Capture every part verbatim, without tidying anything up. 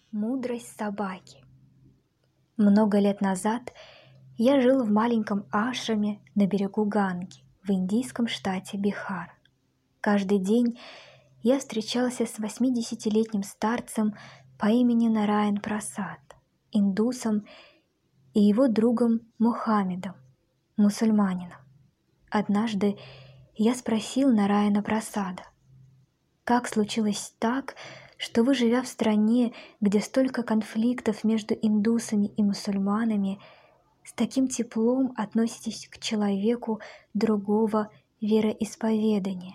Мудрость собаки. Много лет назад я жил в маленьком ашраме на берегу Ганги в индийском штате Бихар. Каждый день я встречался с восьмидесятилетним старцем по имени Нараян Прасад, индусом, и его другом Мухаммедом, мусульманином. Однажды я спросил Нараяна Прасада: «Как случилось так, что вы, живя в стране, где столько конфликтов между индусами и мусульманами, с таким теплом относитесь к человеку другого вероисповедания?»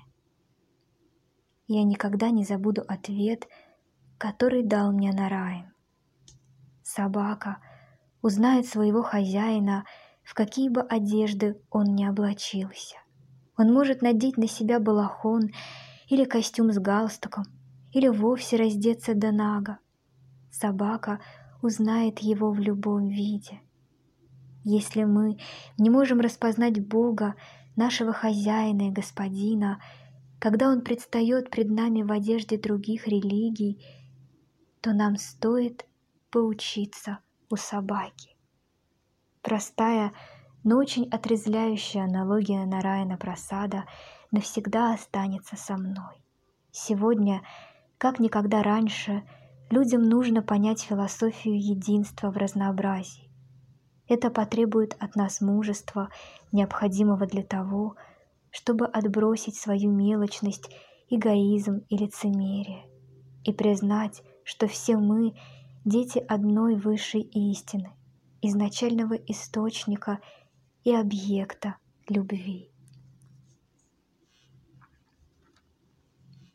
Я никогда не забуду ответ, который дал мне Нараян. Собака узнает своего хозяина, в какие бы одежды он ни облачился. Он может надеть на себя балахон или костюм с галстуком, или вовсе раздеться до нага. Собака узнает его в любом виде. Если мы не можем распознать Бога, нашего хозяина и господина, когда Он предстает пред нами в одежде других религий, то нам стоит поучиться у собаки. Простая, но очень отрезвляющая аналогия Нараяна Прасада навсегда останется со мной. Сегодня, как никогда раньше, людям нужно понять философию единства в разнообразии. Это потребует от нас мужества, необходимого для того, чтобы отбросить свою мелочность, эгоизм и лицемерие, и признать, что все мы — дети одной высшей истины, изначального источника и объекта любви.